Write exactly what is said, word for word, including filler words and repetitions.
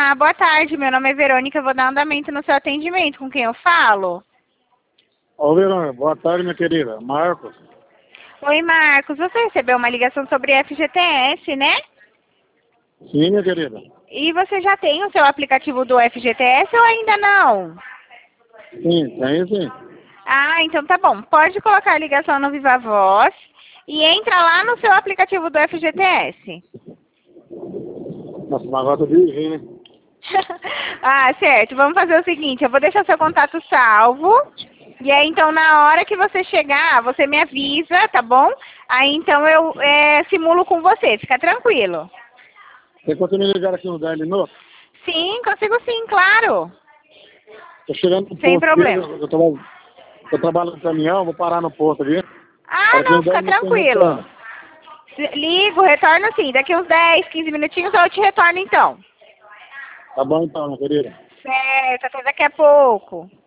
Olá, boa tarde. Meu nome é Verônica. Eu vou dar andamento no seu atendimento. Com quem eu falo? Ô, Verônica, boa tarde, minha querida. Marcos. Oi, Marcos. Você recebeu uma ligação sobre F G T S, né? Sim, minha querida. E você já tem o seu aplicativo do F G T S ou ainda não? Sim, tem sim. Ah, então tá bom. Pode colocar a ligação no Viva Voz e entra lá no seu aplicativo do F G T S. Nossa, mas agora eu tô dirigindo, né? Ah, certo. Vamos fazer o seguinte, eu vou deixar seu contato salvo. E aí, então, na hora que você chegar, você me avisa, tá bom? Aí, então, eu é, simulo com você. Fica tranquilo. Você consegue me ligar aqui no dez minutos? Sim, consigo sim, claro. Tô chegando no Sem posto aqui, problema. eu, eu, tô, eu trabalho no caminhão, vou parar no posto aqui. Ah, Daqui não, uns dez fica minutos eu tranquilo. retorno. Se- Ligo, retorno sim. Daqui uns dez, quinze minutinhos eu te retorno, então. Tá bom então, minha querida. Certo, até daqui a pouco.